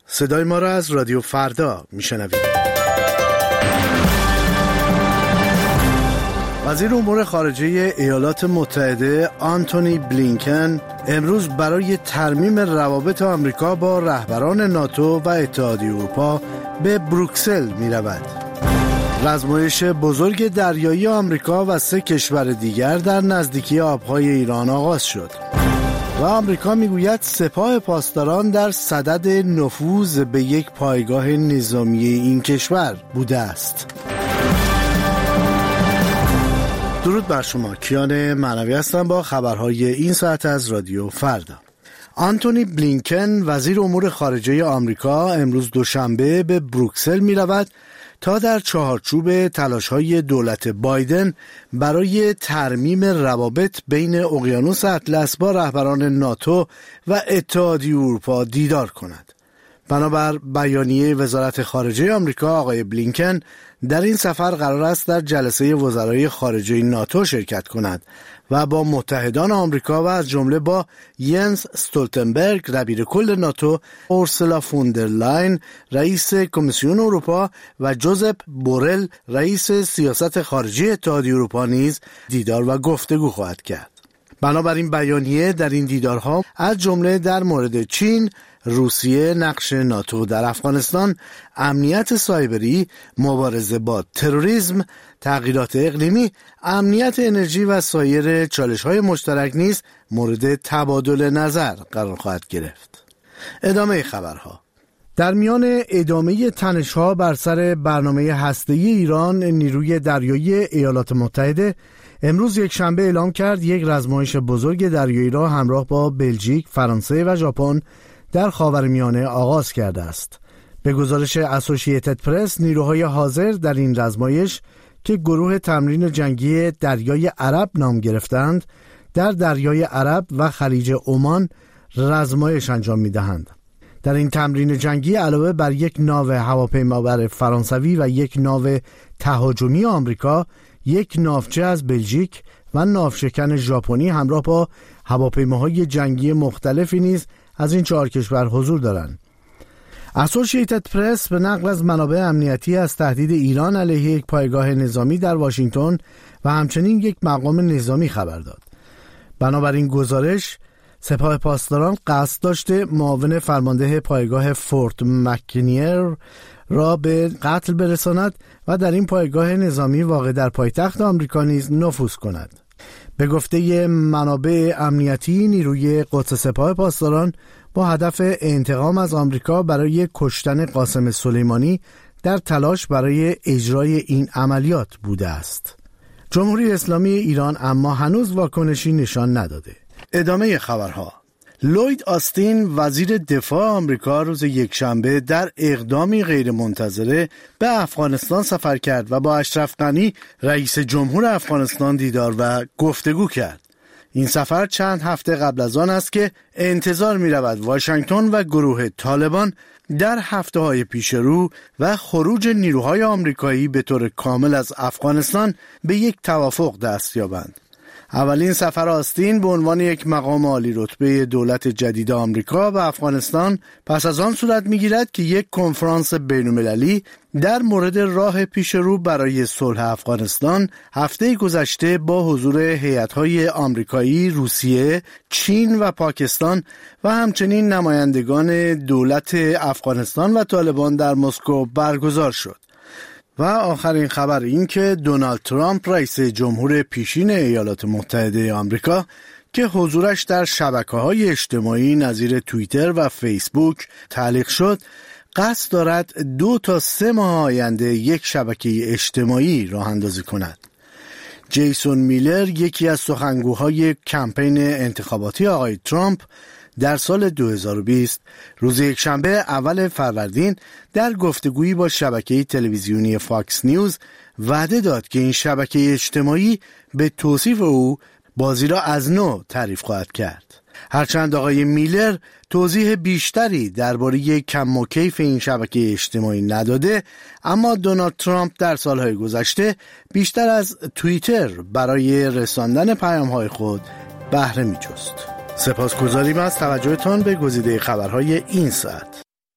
صدای ما را از رادیو فردا میشنوید. وزیر امور خارجه ایالات متحده آنتونی بلینکن امروز برای ترمیم روابط آمریکا با رهبران ناتو و اتحادیه اروپا به بروکسل می رود. رزمایش بزرگ دریایی آمریکا و 3 کشور دیگر در نزدیکی آبهای ایران آغاز شد و آمریکا میگوید سپاه پاسداران در صدد نفوذ به یک پایگاه نظامی این کشور بوده است. درود بر شما، کیان معنوی هستم با خبرهای این ساعت از رادیو فردا. آنتونی بلینکن وزیر امور خارجه آمریکا امروز دوشنبه به بروکسل می رود تا در چهارچوب تلاش‌های دولت بایدن برای ترمیم روابط بین اقیانوس اطلس با رهبران ناتو و اتحادیه اروپا دیدار کند. بنابر بیانیه وزارت خارجه آمریکا، آقای بلینکن در این سفر قرار است در جلسه وزرای خارجه ناتو شرکت کند و با متحدان آمریکا و از جمله با ینس استولتنبرگ دبیر کل ناتو، اورسولا فون در لاین رئیس کمیسیون اروپا و جوزپ بورل رئیس سیاست خارجی اتحادیه اروپا نیز دیدار و گفتگو خواهد کرد. بنابراین بیانیه در این دیدارها از جمله در مورد چین، روسیه، نقش ناتو در افغانستان، امنیت سایبری، مبارزه با تروریسم، تغییرات اقلیمی، امنیت انرژی و سایر چالش‌های مشترک نیز مورد تبادل نظر قرار خواهد گرفت. ادامه خبرها. در میان ادامه تنش‌ها بر سر برنامه هسته‌ای ایران، نیروی دریایی ایالات متحده امروز یکشنبه اعلام کرد یک رزمایش بزرگ دریایی را همراه با بلژیک، فرانسه و ژاپن در خاورمیانه آغاز کرده است. به گزارش اسوسییتد پرس، نیروهای حاضر در این رزمایش که گروه تمرین جنگی دریای عرب نام گرفتند، در دریای عرب و خلیج عمان رزمایش انجام می‌دهند. در این تمرین جنگی علاوه بر یک ناو هواپیمابر فرانسوی و یک ناو تهاجمی آمریکا، یک ناوچه از بلژیک و ناوشکن ژاپنی همراه با هواپیماهای جنگی مختلفی نیز از این 4 کشور حضور دارند. اسوسییتد پرس به نقل از منابع امنیتی از تهدید ایران علیه یک پایگاه نظامی در واشنگتن و همچنین یک مقام نظامی خبر داد. بنابراین گزارش، سپاه پاسداران قصد داشته معاون فرمانده پایگاه فورت مکنیر را به قتل برساند و در این پایگاه نظامی واقع در پایتخت آمریکا نیز نفوذ کند. به گفته منابع امنیتی، نیروی قدس سپاه پاسداران با هدف انتقام از آمریکا برای کشتن قاسم سلیمانی در تلاش برای اجرای این عملیات بوده است. جمهوری اسلامی ایران اما هنوز واکنشی نشان نداده. ادامه خبرها. لوید آستین وزیر دفاع آمریکا روز یکشنبه در اقدامی غیرمنتظره به افغانستان سفر کرد و با اشرف غنی رئیس جمهور افغانستان دیدار و گفتگو کرد. این سفر چند هفته قبل از آن است که انتظار می رود واشنگتن و گروه طالبان در هفته‌های پیش رو و خروج نیروهای آمریکایی به طور کامل از افغانستان به یک توافق دست یابند. اولین سفر آستین به عنوان یک مقام عالی رتبه دولت جدید آمریکا و افغانستان پس از آن صورت می‌گیرد که یک کنفرانس بین‌المللی در مورد راه پیشرو برای صلح افغانستان هفته گذشته با حضور هیئت‌های آمریکایی، روسیه، چین و پاکستان و همچنین نمایندگان دولت افغانستان و طالبان در مسکو برگزار شد. و آخرین خبر این که دونالد ترامپ رئیس جمهور پیشین ایالات متحده آمریکا که حضورش در شبکه‌های اجتماعی نظیر توییتر و فیسبوک تعلیق شد، قصد دارد 2 تا 3 ماه آینده یک شبکه اجتماعی راه اندازی کند. جیسون میلر، یکی از سخنگوهای کمپین انتخاباتی آقای ترامپ در سال 2020 روز یکشنبه اول فروردین در گفتگویی با شبکه تلویزیونی فاکس نیوز وعده داد که این شبکه اجتماعی به توصیف او بازی را از نو تعریف خواهد کرد. هرچند آقای میلر توضیح بیشتری درباره کم و کیف این شبکه اجتماعی نداده، اما دونالد ترامپ در سالهای گذشته بیشتر از توییتر برای رساندن پیام‌های خود بهره می‌جست. سپاسگزاریم از توجهتان به گزیده خبرهای این ساعت.